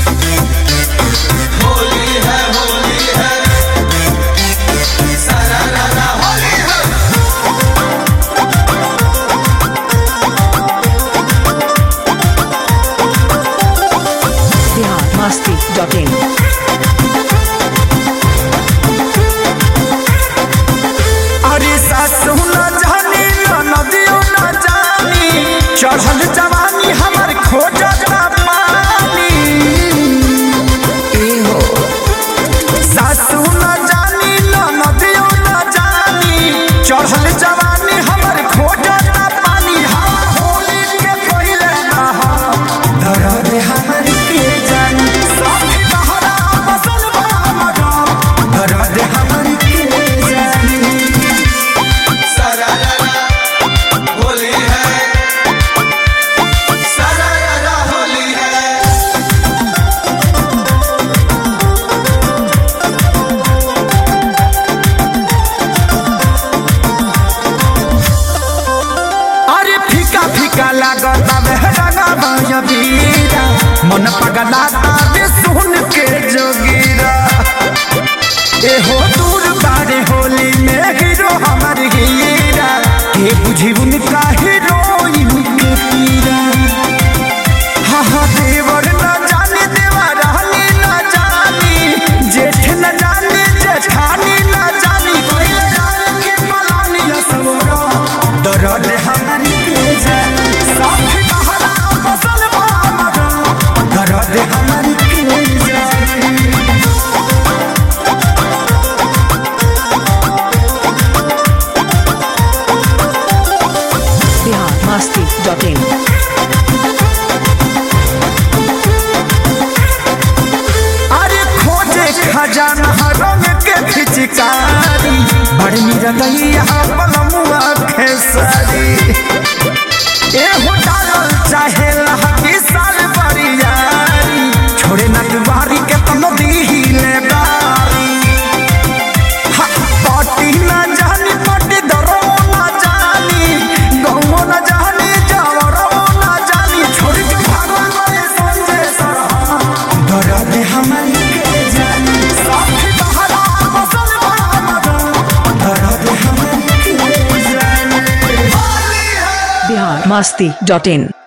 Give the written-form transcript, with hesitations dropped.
masti.in। अरे सासू न जानी नदियों न जानी चढ़ल जवानी हमर खोजता पानी। सासू न जानी नदियों न जानी चढ़ल जवानी हमर खोजता पानी। होली के पहिले दर्द हमर के जानी साथी बहरा बसल बा मगा दर्द हमर के जानी। होली है सरारा होली है। अरे फीका फीका लागता रंगा बीरा मन पगलाता रे सुन के जोगीरा। एहो दूर बारे होली में हीरो हमर हीरा के बुझी उनका हीरोइन के पीरा। हाँ देवर न जाने देवा रहनी न जानी जेठ न जाने जेठानी न जानी कोई जान के पलानी असवरा दर्द हमनी के जानी साथी बहरा बसल बा मगा दर्द हमनी के जानी। masti.in। अरे खोजे खजाना रंग के पिचकारी बड़ी रदैया पलमुआ खेसारी। एहो डालल चाहे लहकी साल बरियारी छोड़े न दुआरी के तनो दीहिले बारी। पाटी न जानी पाटी दरो न जानी गौमो न जानी जावरो न जानी छोड़ के भागो गए संजय सरहा दर्द हमनी के जानी साथी बहरा बसल बा मगा दर्द हमनी के जानी। masti.in।